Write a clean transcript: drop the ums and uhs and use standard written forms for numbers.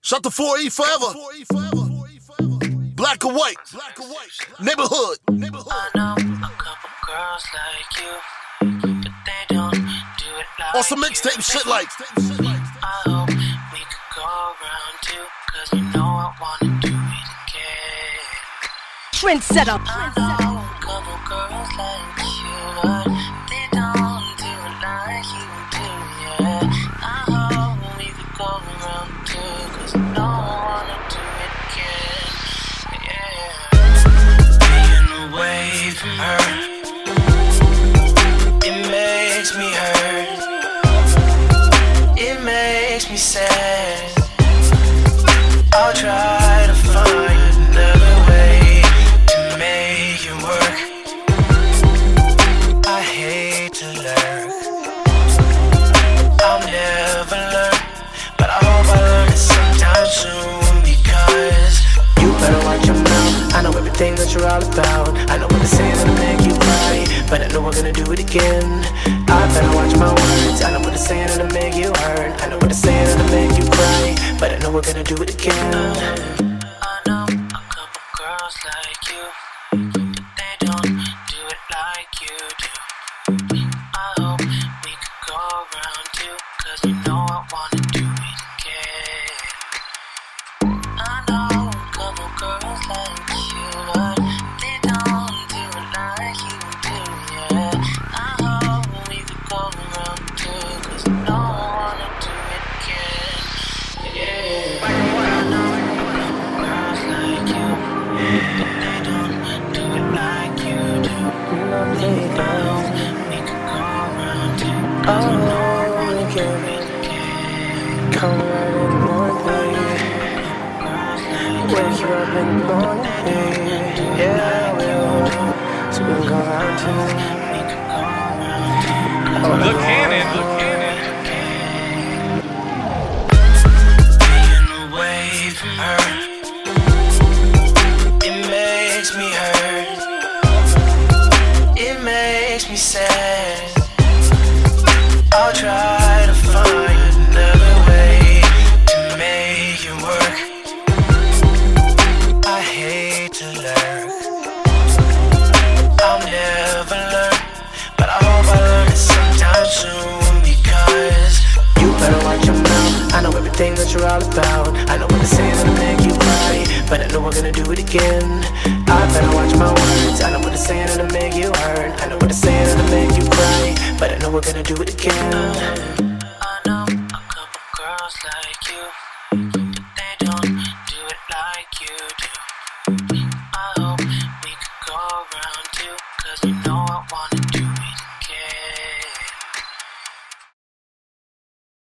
Shut the 4E forever. Black or white. Neighborhood. I know a couple girls like you, but they don't do it like On some mixtape shit like. I hope we could go around too, cause you know I wanna do it again. Trendsetter. I know a couple girls like you, but they don't do it like you do, yeah. I hope we could go around too, cause you know I wanna do it again, yeah. Being away from her, it makes me hurt, it makes me sad. I'll try to find another way to make it work. I hate to learn, I'll never learn, but I hope I learn it sometime soon. Because you better watch your mouth, I know everything that you're all about. I know what to say that'll make you cry, but I know we're gonna do it again. I better watch my words, I know what to say that'll make you hurt. I know what to say that'll make you cry, but I know we're gonna do it again. I know a couple girls like you, but they don't do it like you do. I hope we could go around too, cause you know I wanna do it again. I know a couple girls like you, but they don't do it like you do, yeah. I hope we could go around too, cause you know I wanna do it again, yeah. I know a couple girls like you, but they don't do it like you do. I hope we could go around too, cause you know I wanna do it again. Come right in the morning, wake you up in the morning, yeah, I will. So we'll go out tonight. Look Cannon. Being away from her, it makes me hurt, it makes me sad. I'll try to find another way to make it work. I hate to learn, I'll never learn, but I hope I learn it sometime soon. Because you better watch your mouth, I know everything that you're all about. I know what to say that'll make you cry, but I know we're gonna do it again. I better watch my words, I know what to say that'll make you hurt. I know what to say that'll make you cry, but I know we're gonna do it again.